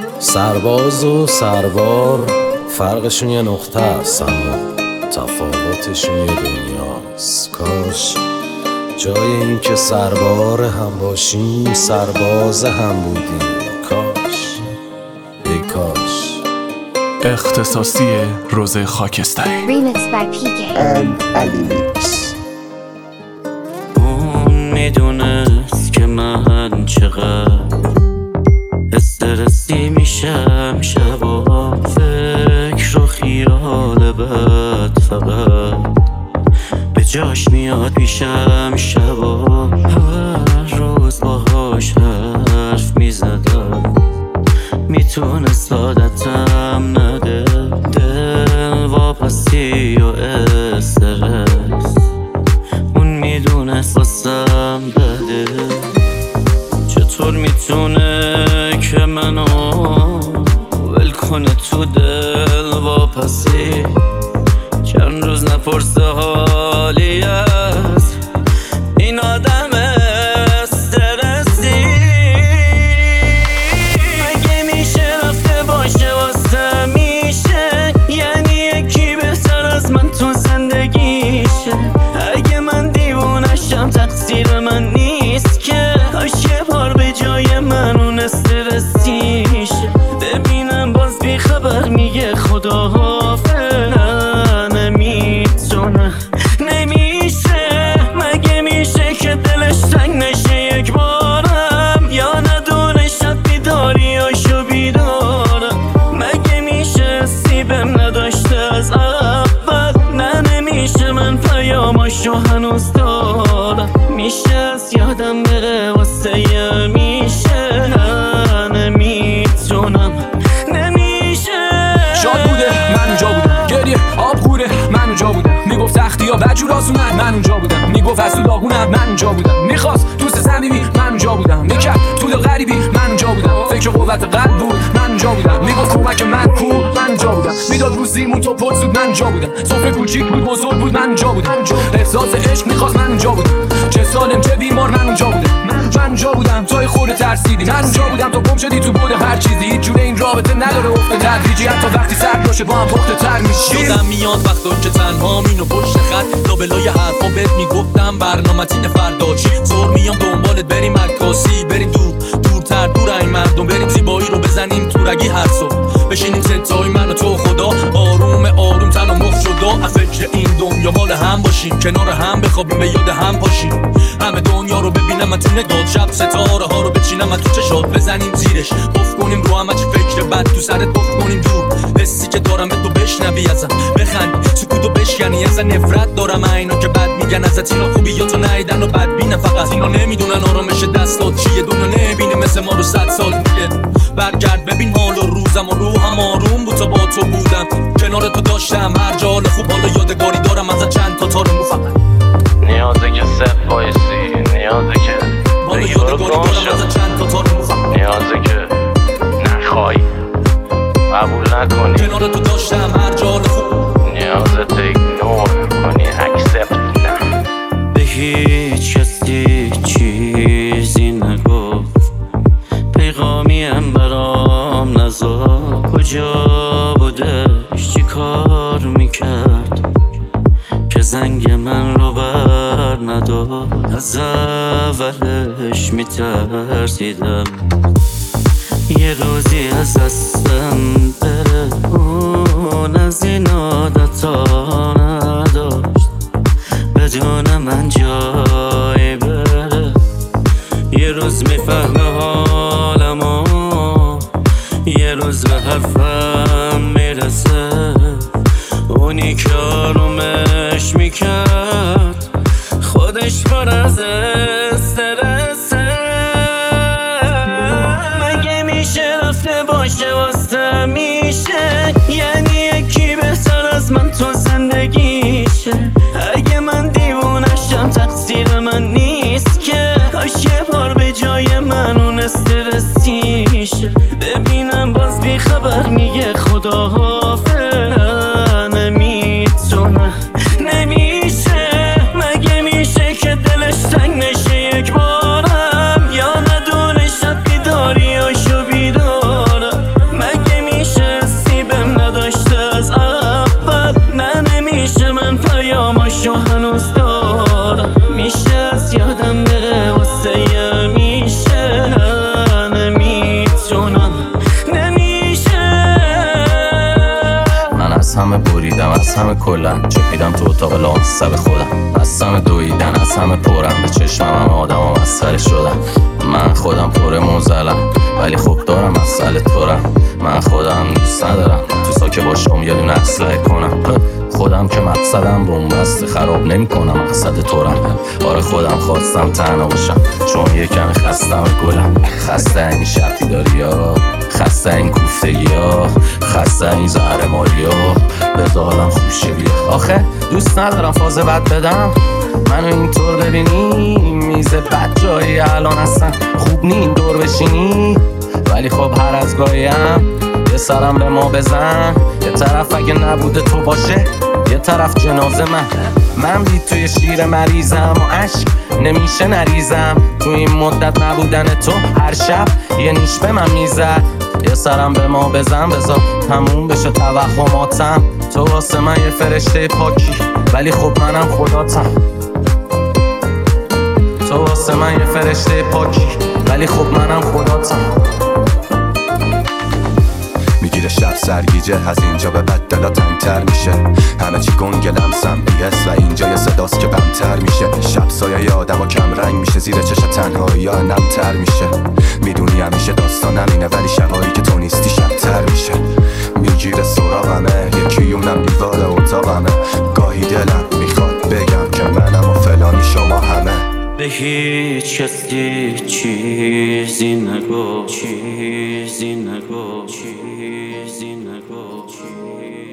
سرباز و سربار فرقشون یه نقطه است، اما تفاوتشون یه دنیاست. کاش جای این که سربار هم باشیم سرباز هم بودیم. کاش ای کاش. اختصاصی روز خاکستری Remix by PK الیمیکس. اون میدونست که من چقدر استرسی میشم شبا، فکر و خیال بد فقط به جاش میاد پیشم شبا. هر روز باهاش حرف میزدم، میتونست عادتم نده. دل واپسی و استرس اون میدونست واسم بده. چطور میتونه که منو ول کنه تو دل واپسی؟ چند روز نپرسه حالی از این آدم استرسی. مگه میشه رفته باشه واسه میشه؟ یعنی یکی بهتر از من تو زندگیشه. اگه من دیوونشم تقصیر من نیست که، کاش یه بار به جای من اون استرسیشه. ببینم باز بی خبر میگه خداحافظ. نمیتونه نمیشه. مگه میشه که دلش تنگ نشه یک بارم، یا ندونه شب بیداریاشو بیدارم؟ مگه میشه سیبم نداشته از اول؟ نه نمیشه من پیاماشو هنوز دارم. میشه از یادم بره واسه یه میشه. نه نمیتونم نمیشه. شاد بوده من اونجا بودم، گریه آب خوره من اونجا بودم. میگفت سختی ها بدجور آسونن من اونجا بودم. میگفت از تو داغونم من اونجا بودم. میخواست دوست صمیمی من اونجا بودم. میکرد تو دل غریبی من اونجا بودم. فکر قوت قلب بود من اونجا بودم. میگفت کمک من کو من اونجا بودم. میداد رو زیرمون تو پد زود من اونجا بودم. سفره کوچیک بود بزرگ بود من اونجا بودم. احساس عشق میخواست من اونجا بودم. چه سالم چه بیمار من اونجا بودم. من اونجا بودم توی خود ترسیدی. من اونجا بودم تو گم شدی تو بود هر چیزی. هیچ جوره این رابطه نداره افت تدریجی، حتی وقتی سرد باشه با هم پخته تر میشی. یادم میاد وقتا که تنها مینو پشت خط لابلای حرفا بهت میگفتم برنامه‌تین فردا چی. زور میام دنبالت بریم عکاسی، بریم دورتر دور این مردم، بریم زیبایی رو بزنیم تو رگی هر صبح، بشینیم ستای من و تو خدا. آروم تن و مخ شدا از فکر این دنیا مال هم باشیم، کنار هم بخوابیم به یاد هم پاشیم. همه دنیا رو ببینم من تو نگات، شب ستاره ها رو بچینم من تو چشات، بزنیم زیرش قف کنیم رو همه چی فکر بد تو سرت قف کنیم دور. حسی که دارم به تو بشنوی ازم بخند، سکوتو بشکنی ازم. نفرت دارم اینا که بد میگن ازت، اینا خوبیاتو نیدن و بد بینن فقط. اینا نمیدونن آرامش دستات چیه، دنیا نبینه مثل ما رو 100 سال دیگه. برگرد ببین حال و روزم و روحم آروم بود تا با تو بودم. کنار تو داشتم هر جا حال خوب، حالا یادگاری دارم ازت چند تا تار مو فقط. نیازه که صف بایستی، نیازه که حالا یادگاری دارم ازت چند تا تار مو فقط. نیازه که نخوای قبول نکنی، کنار تو داشتم هر جا حال خوب. نیازه تو ایگنور کنی، اکسپت نه. به هیچ کسی چیزی نگفت، پیغامیم برام نزد. کجا بودش چی کار میکرد که زنگ من رو بر نداد؟ از اولش میترسیدم یه روزی از دستم بره. اون از این عادتا نداشت بدون من جای بره. یه روز میفهمه حالمو، یه روز به حرفم میرسه. اونی که آرومش میکرد خودش پر از استرسه. مگه میشه رفته باشه واسه میشه؟ یعنی یکی بهتر از من تو زندگیشه. اگه من دیوونشم تقصیر من نیست که، کاش یه بار به جای من اون استرسیشه. ببینم باز بی خبر میگه خداحافظ. نمیتونه نمیشه. مگه میشه که دلش تنگ نشه یک بارم، یا ندونه شب بیداریاشو بیدارم؟ همه کلن چپیدم تو اتاق لامصب خودم، بستم دویدن از همه پرم، به چشمم همه آدم ها مسخره شدن. من خودم پر موزلم ولی خب دارم مسئله تورم. من خودم دوست ندارم تو ساکه باشم یه دونه اسلحه کنم. خودم که مقصدم بومبست خراب نمی کنم مقصد تورم. آره خودم خواستم تنها باشم چون یه کمی خستم گلم. خسته این شرطی داری ها، خسته این کوفتگی ها، خسته این زهرماری ها، بذارم خوشه بیا. آخه دوست ندارم فاز بد بدم، منو اینطور ببینی میز بد جایی الان اصلا خوب نی این دور بشینی. ولی خب هر از گاهیم یه سرم به ما بزن، یه طرف اگه نبوده تو باشه یه طرف جنازه من بی توی شیر مریضم و عشق نمیشه نریزم. تو این مدت نبودن تو هر شب یه نیش به من میزد. یه سرم به ما بزن بذار تموم بشه توهماتم. تو واسه من یه فرشته پاکی ولی خب منم خداتم. تو واسه من یه فرشته پاکی ولی خب منم خداتم. میگیره شب سرگیجه از اینجا به بعد دلا تنگتر میشه. همه چی گنگ لمسم بی‌حس و اینجا یه صداست که غم‌تر میشه. شب سایه آدم و کم رنگ میشه، زیر چش تنهایی ها نمتر میشه. میدونی همیشه داستانم اینه ولی شبایی که تو نیستی شبتر میشه. میگیره سراغمه یکی اونم دیوار اتاقمه. گاهی دلم میخواد بگم که منم و فلانی شما همه. به هیچ کسی چیزی نگو، چیزی نگو، چیزی نگو، چیزی